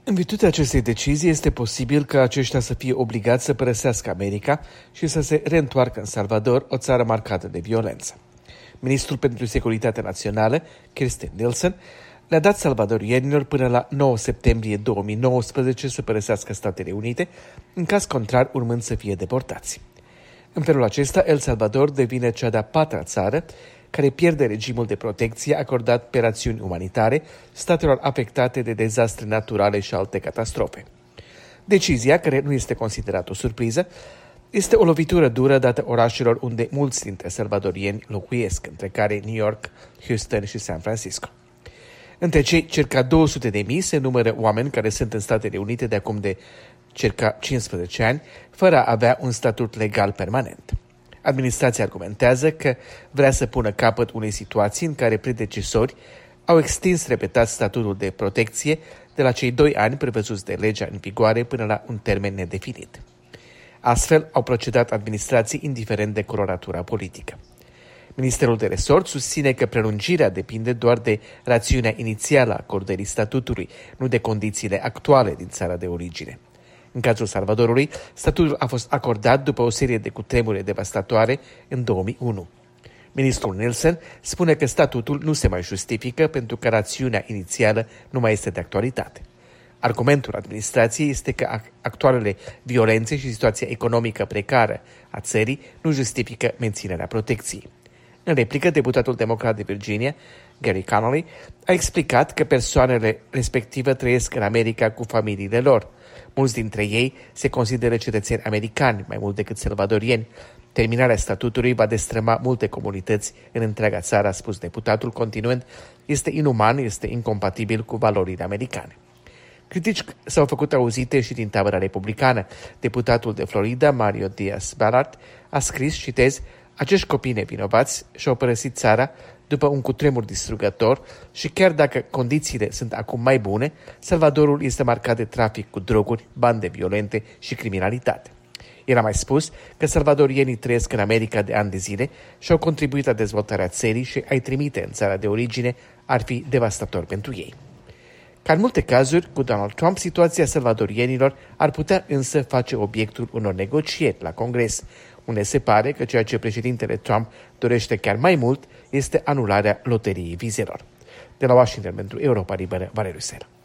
În virtutea acestei decizii, este posibil ca aceștia să fie obligați să părăsească America și să se reîntoarcă în Salvador, o țară marcată de violență. Ministrul pentru Securitate Națională, Kirstjen Nielsen, le-a dat salvadorienilor până la 9 septembrie 2019 să părăsească Statele Unite, în caz contrar urmând să fie deportați. În felul acesta, El Salvador devine cea de-a patra țară care pierde regimul de protecție acordat pe rațiuni umanitare statelor afectate de dezastre naturale și alte catastrofe. Decizia, care nu este considerată o surpriză, este o lovitură dură dată orașelor unde mulți dintre salvadorieni locuiesc, între care New York, Houston și San Francisco. Între cei circa 200.000 se numără oameni care sunt în Statele Unite de acum de circa 15 ani, fără a avea un statut legal permanent. Administrația argumentează că vrea să pună capăt unei situații în care predecesori au extins repetat statutul de protecție de la cei 2 ani prevăzuți de legea în vigoare până la un termen nedefinit. Astfel au procedat administrații indiferent de coloratura politică. Ministerul de resort susține că prelungirea depinde doar de rațiunea inițială a acordării statutului, nu de condițiile actuale din țara de origine. În cazul Salvadorului, statutul a fost acordat după o serie de cutremure devastatoare în 2001. Ministrul Nielsen spune că statutul nu se mai justifică pentru că rațiunea inițială nu mai este de actualitate. Argumentul administrației este că actualele violențe și situația economică precară a țării nu justifică menținerea protecției. În replică, deputatul democrat de Virginia, Gary Connolly, a explicat că persoanele respective trăiesc în America cu familiile lor. Mulți dintre ei se consideră cetățeni americani, mai mult decât salvadorieni. Terminarea statutului va destrăma multe comunități în întreaga țară, a spus deputatul, continuând, este inuman, este incompatibil cu valorile americane. Critici s-au făcut auzite și din tabăra republicană. Deputatul de Florida, Mario Diaz-Balart, a scris, citez, acești copii nevinovați și-au părăsit țara după un cutremur distrugător și chiar dacă condițiile sunt acum mai bune, Salvadorul este marcat de trafic cu droguri, bande violente și criminalitate. El a mai spus că salvadorienii trăiesc în America de ani de zile și au contribuit la dezvoltarea țării și a-i trimite în țara de origine ar fi devastator pentru ei. Ca în multe cazuri, cu Donald Trump, situația salvadorienilor ar putea însă face obiectul unor negocieri la Congres, unde se pare că ceea ce președintele Trump dorește chiar mai mult este anularea loteriei vizelor. De la Washington pentru Europa Liberă, Valeriu Sela.